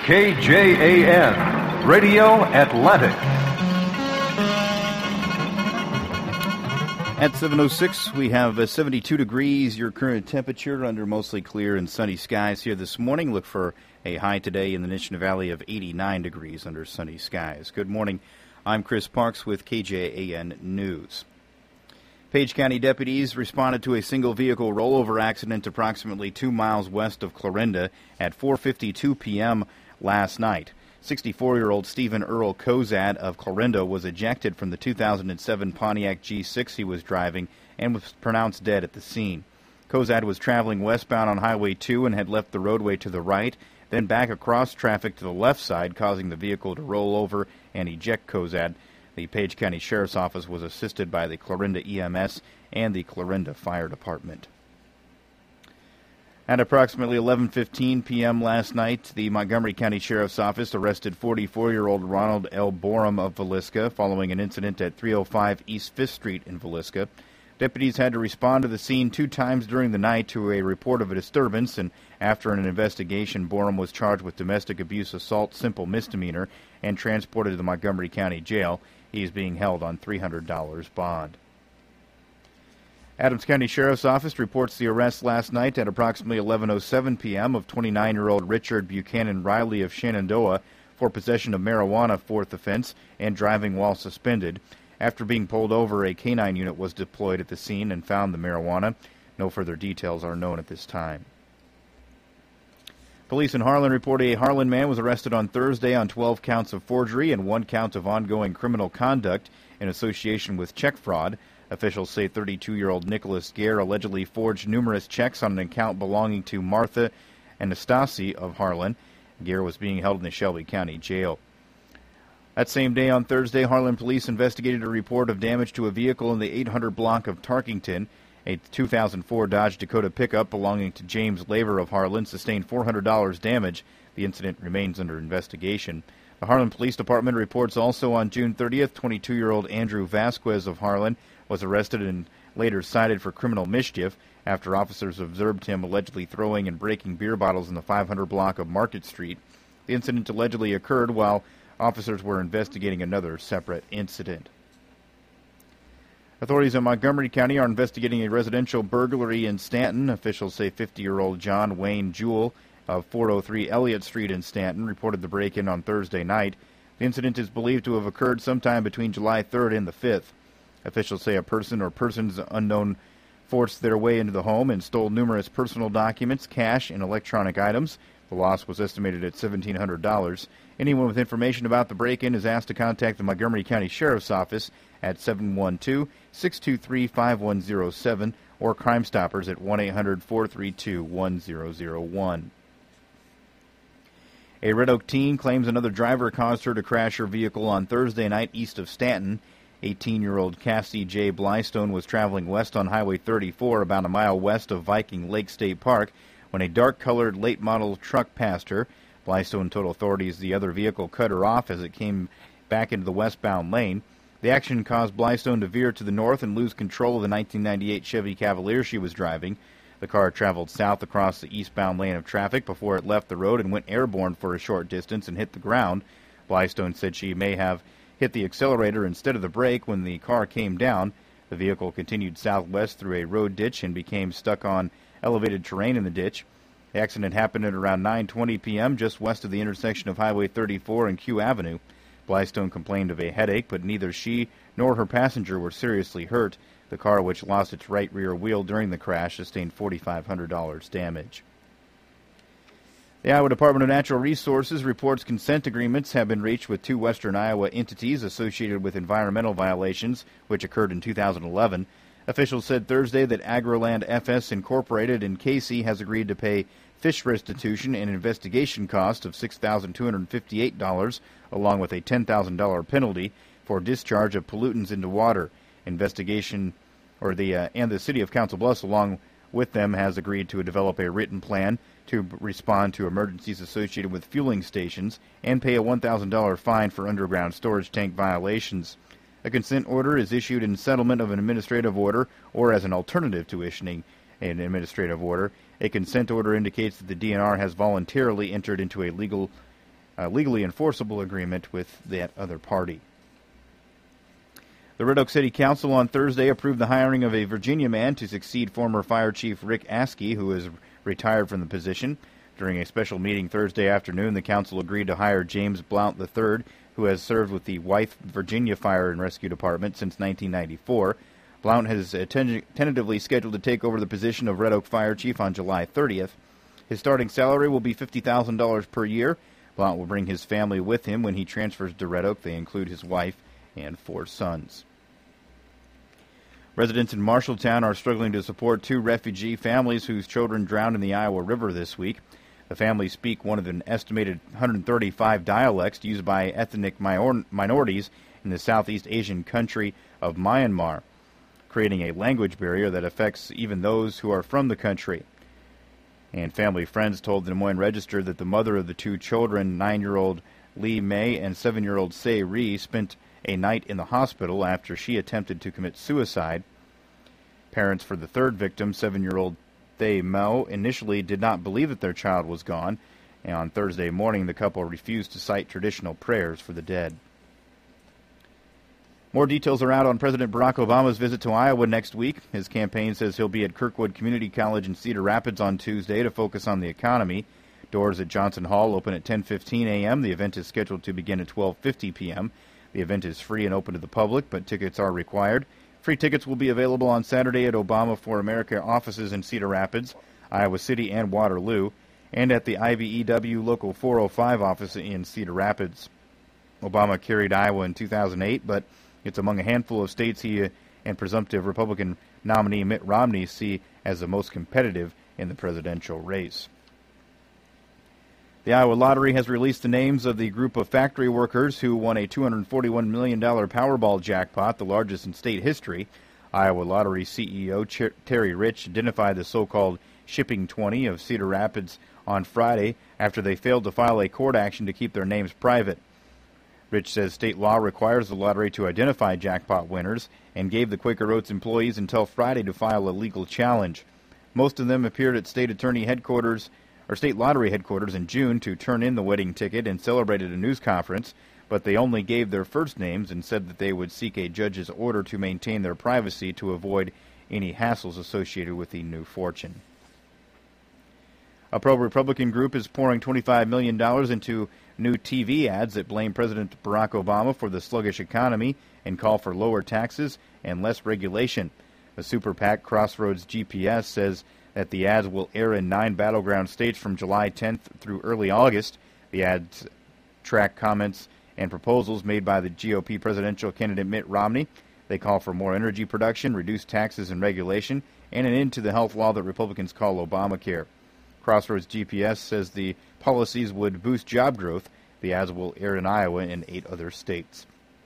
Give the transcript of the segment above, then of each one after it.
KJAN, Radio Atlantic. At 7:06, we have 72 degrees, your current temperature under mostly clear and sunny skies here this morning. Look for a high today in the Nishnah Valley of 89 degrees under sunny skies. Good morning. I'm Chris Parks with KJAN News. Page County deputies responded to a single vehicle rollover accident approximately 2 miles west of Clarinda at 4:52 p.m. last night. 64-year-old Stephen Earl Kozad of Clarinda was ejected from the 2007 Pontiac G6 he was driving and was pronounced dead at the scene. Kozad was traveling westbound on Highway 2 and had left the roadway to the right, then back across traffic to the left side, causing the vehicle to roll over and eject Kozad. The Page County Sheriff's Office was assisted by the Clarinda EMS and the Clarinda Fire Department. At approximately 11:15 p.m. last night, the Montgomery County Sheriff's Office arrested 44-year-old Ronald L. Borum of Villisca following an incident at 305 East 5th Street in Villisca. Deputies had to respond to the scene 2 times during the night to a report of a disturbance, and after an investigation, Borum was charged with domestic abuse assault, simple misdemeanor, and transported to the Montgomery County Jail. He is being held on $300 bond. Adams County Sheriff's Office reports the arrest last night at approximately 11:07 p.m. of 29-year-old Richard Buchanan Riley of Shenandoah for possession of marijuana, 4th offense, and driving while suspended. After being pulled over, a canine unit was deployed at the scene and found the marijuana. No further details are known at this time. Police in Harlan report a Harlan man was arrested on Thursday on 12 counts of forgery and 1 count of ongoing criminal conduct in association with check fraud. Officials say 32-year-old Nicholas Gare allegedly forged numerous checks on an account belonging to Martha Anastasi of Harlan. Gare was being held in the Shelby County Jail. That same day on Thursday, Harlan police investigated a report of damage to a vehicle in the 800 block of Tarkington. A 2004 Dodge Dakota pickup belonging to James Laver of Harlan sustained $400 damage. The incident remains under investigation. The Harlan Police Department reports also on June 30th, 22-year-old Andrew Vasquez of Harlan was arrested and later cited for criminal mischief after officers observed him allegedly throwing and breaking beer bottles in the 500 block of Market Street. The incident allegedly occurred while officers were investigating another separate incident. Authorities in Montgomery County are investigating a residential burglary in Stanton. Officials say 50-year-old John Wayne Jewell of 403 Elliott Street in Stanton reported the break-in on Thursday night. The incident is believed to have occurred sometime between July 3rd and the 5th. Officials say a person or persons unknown forced their way into the home and stole numerous personal documents, cash, and electronic items. The loss was estimated at $1,700. Anyone with information about the break-in is asked to contact the Montgomery County Sheriff's Office at 712-623-5107 or Crime Stoppers at 1-800-432-1001. A Red Oak teen claims another driver caused her to crash her vehicle on Thursday night east of Stanton. 18-year-old Cassie J. Blystone was traveling west on Highway 34 about a mile west of Viking Lake State Park when a dark-colored late-model truck passed her. Blystone told authorities the other vehicle cut her off as it came back into the westbound lane. The action caused Blystone to veer to the north and lose control of the 1998 Chevy Cavalier she was driving. The car traveled south across the eastbound lane of traffic before it left the road and went airborne for a short distance and hit the ground. Blystone said she may have hit the accelerator instead of the brake when the car came down. The vehicle continued southwest through a road ditch and became stuck on elevated terrain in the ditch. The accident happened at around 9:20 p.m. just west of the intersection of Highway 34 and Q Avenue. Blystone complained of a headache, but neither she nor her passenger were seriously hurt. The car, which lost its right rear wheel during the crash, sustained $4,500 damage. The Iowa Department of Natural Resources reports consent agreements have been reached with 2 western Iowa entities associated with environmental violations, which occurred in 2011. Officials said Thursday that Agroland FS Incorporated in Casey has agreed to pay fish restitution and investigation cost of $6,258, along with a $10,000 penalty for discharge of pollutants into water. And the City of Council Bluffs, along with them, has agreed to develop a written plan to respond to emergencies associated with fueling stations and pay a $1,000 fine for underground storage tank violations. A consent order is issued in settlement of an administrative order or as an alternative to issuing an administrative order. A consent order indicates that the DNR has voluntarily entered into a legal legally enforceable agreement with that other party. The Red Oak City Council on Thursday approved the hiring of a Virginia man to succeed former Fire Chief Rick Askey, who is retired from the position. During a special meeting Thursday afternoon, the council agreed to hire James Blount III, who has served with the Wythe, Virginia Fire and Rescue Department since 1994. Blount has tentatively scheduled to take over the position of Red Oak Fire Chief on July 30th. His starting salary will be $50,000 per year. Blount will bring his family with him when he transfers to Red Oak. They include his wife and 4 sons. Residents in Marshalltown are struggling to support 2 refugee families whose children drowned in the Iowa River this week. The families speak one of an estimated 135 dialects used by ethnic minorities in the Southeast Asian country of Myanmar, creating a language barrier that affects even those who are from the country. And family friends told the Des Moines Register that the mother of the 2 children, 9-year-old Lee May and 7-year-old Say Ree, spent a night in the hospital after she attempted to commit suicide. Parents for the 3rd victim, 7-year-old Thay Mo, initially did not believe that their child was gone, and on Thursday morning the couple refused to cite traditional prayers for the dead. More details are out on President Barack Obama's visit to Iowa next week. His campaign says he'll be at Kirkwood Community College in Cedar Rapids on Tuesday to focus on the economy. Doors at Johnson Hall open at 10:15 a.m. The event is scheduled to begin at 12:50 p.m. The event is free and open to the public, but tickets are required. Free tickets will be available on Saturday at Obama for America offices in Cedar Rapids, Iowa City, and Waterloo, and at the IVEW Local 405 office in Cedar Rapids. Obama carried Iowa in 2008, but it's among a handful of states he and presumptive Republican nominee Mitt Romney see as the most competitive in the presidential race. The Iowa Lottery has released the names of the group of factory workers who won a $241 million Powerball jackpot, the largest in state history. Iowa Lottery CEO Terry Rich identified the so-called Shipping 20 of Cedar Rapids on Friday after they failed to file a court action to keep their names private. Rich says state law requires the lottery to identify jackpot winners and gave the Quaker Oats employees until Friday to file a legal challenge. Most of them appeared at state lottery headquarters in June to turn in the wedding ticket and celebrated a news conference, but they only gave their first names and said that they would seek a judge's order to maintain their privacy to avoid any hassles associated with the new fortune. A pro-Republican group is pouring $25 million into new TV ads that blame President Barack Obama for the sluggish economy and call for lower taxes and less regulation. The Super PAC Crossroads GPS says that the ads will air in 9 battleground states from July 10th through early August. The ads track comments and proposals made by the GOP presidential candidate Mitt Romney. They call for more energy production, reduced taxes and regulation, and an end to the health law that Republicans call Obamacare. Crossroads GPS says the policies would boost job growth. The ads will air in Iowa and 8 other states.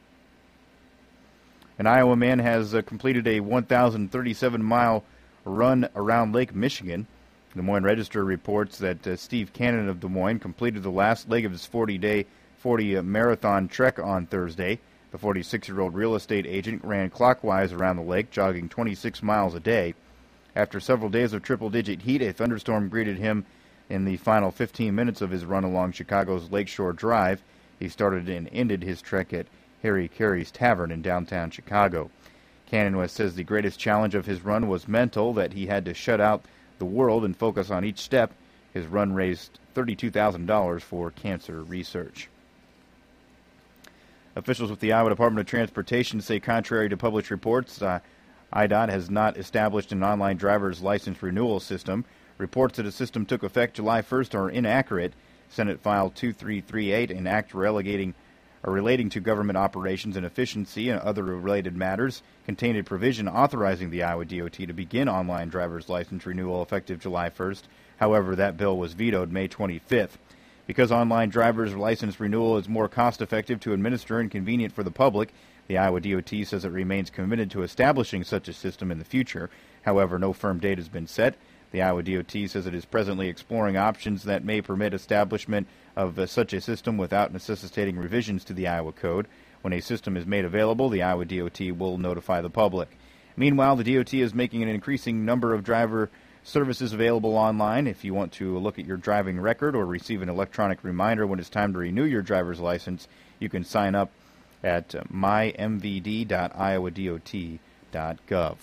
An Iowa man has completed a 1,037-mile run around Lake Michigan. The Des Moines Register reports that Steve Cannon of Des Moines completed the last leg of his 40 marathon trek on Thursday. The 46-year-old real estate agent ran clockwise around the lake, jogging 26 miles a day. After several days of triple-digit heat, a thunderstorm greeted him in the final 15 minutes of his run along Chicago's Lakeshore Drive. He started and ended his trek at Harry Carey's Tavern in downtown Chicago. Cannon says the greatest challenge of his run was mental, that he had to shut out the world and focus on each step. His run raised $32,000 for cancer research. Officials with the Iowa Department of Transportation say, contrary to published reports, IDOT has not established an online driver's license renewal system. Reports that a system took effect July 1st are inaccurate. Senate File 2338, an act relating to government operations and efficiency and other related matters, contained a provision authorizing the Iowa DOT to begin online driver's license renewal effective July 1st. However, that bill was vetoed May 25th. Because online driver's license renewal is more cost-effective to administer and convenient for the public, the Iowa DOT says it remains committed to establishing such a system in the future. However, no firm date has been set. The Iowa DOT says it is presently exploring options that may permit establishment of such a system without necessitating revisions to the Iowa Code. When a system is made available, the Iowa DOT will notify the public. Meanwhile, the DOT is making an increasing number of driver Services available online. If you want to look at your driving record or receive an electronic reminder when it's time to renew your driver's license, you can sign up at mymvd.iowadot.gov.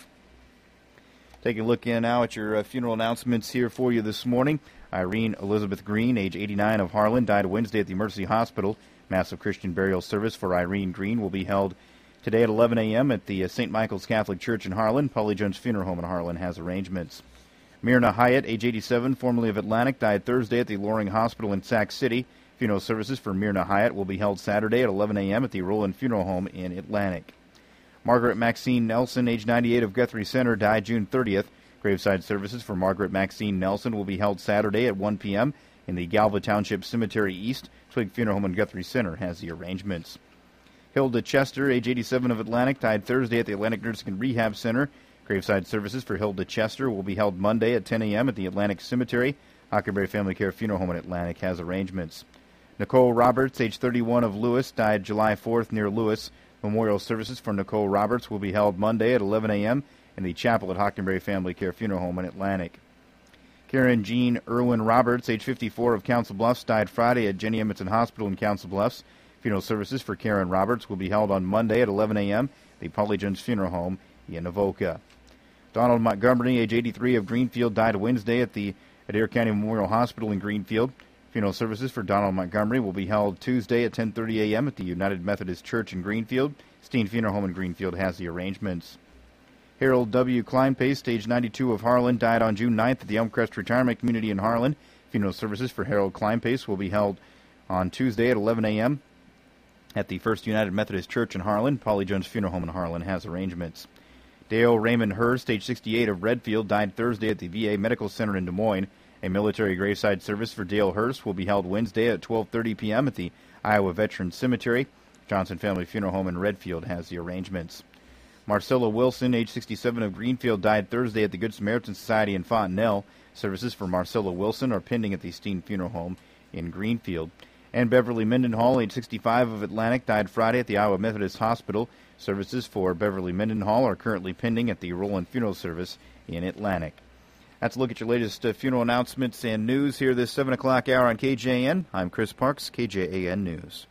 Taking a look in now at your funeral announcements here for you this morning. Irene Elizabeth Green, age 89, of Harlan, died Wednesday at the Mercy Hospital. Massive Christian burial service for Irene Green will be held today at 11 a.m. at the St. Michael's Catholic Church in Harlan. Polly Jones Funeral Home in Harlan has arrangements. Myrna Hyatt, age 87, formerly of Atlantic, died Thursday at the Loring Hospital in Sac City. Funeral services for Myrna Hyatt will be held Saturday at 11 a.m. at the Roland Funeral Home in Atlantic. Margaret Maxine Nelson, age 98, of Guthrie Center, died June 30th. Graveside services for Margaret Maxine Nelson will be held Saturday at 1 p.m. in the Galva Township Cemetery East. Twig Funeral Home in Guthrie Center has the arrangements. Hilda Chester, age 87, of Atlantic, died Thursday at the Atlantic Nursing and Rehab Center. Graveside services for Hilda Chester will be held Monday at 10 a.m. at the Atlantic Cemetery. Huckleberry Family Care Funeral Home in Atlantic has arrangements. Nicole Roberts, age 31, of Lewis, died July 4th near Lewis. Memorial services for Nicole Roberts will be held Monday at 11 a.m. in the chapel at Huckleberry Family Care Funeral Home in Atlantic. Karen Jean Irwin Roberts, age 54, of Council Bluffs, died Friday at Jenny Edmondson Hospital in Council Bluffs. Funeral services for Karen Roberts will be held on Monday at 11 a.m. at the Polly Jones Funeral Home in Avoca. Donald Montgomery, age 83, of Greenfield, died Wednesday at the Adair County Memorial Hospital in Greenfield. Funeral services for Donald Montgomery will be held Tuesday at 10:30 a.m. at the United Methodist Church in Greenfield. Steen Funeral Home in Greenfield has the arrangements. Harold W. Kleinpaste, age 92, of Harlan, died on June 9th at the Elmcrest Retirement Community in Harlan. Funeral services for Harold Kleinpaste will be held on Tuesday at 11 a.m. at the First United Methodist Church in Harlan. Polly Jones Funeral Home in Harlan has arrangements. Dale Raymond Hurst, age 68, of Redfield, died Thursday at the VA Medical Center in Des Moines. A military graveside service for Dale Hurst will be held Wednesday at 12:30 p.m. at the Iowa Veterans Cemetery. Johnson Family Funeral Home in Redfield has the arrangements. Marcella Wilson, age 67, of Greenfield, died Thursday at the Good Samaritan Society in Fontenelle. Services for Marcella Wilson are pending at the Steen Funeral Home in Greenfield. And Beverly Mendenhall, age 65, of Atlantic, died Friday at the Iowa Methodist Hospital. Services for Beverly Mendenhall are currently pending at the Roland Funeral Service in Atlantic. That's a look at your latest funeral announcements and news here this 7 o'clock hour on KJAN. I'm Chris Parks, KJAN News.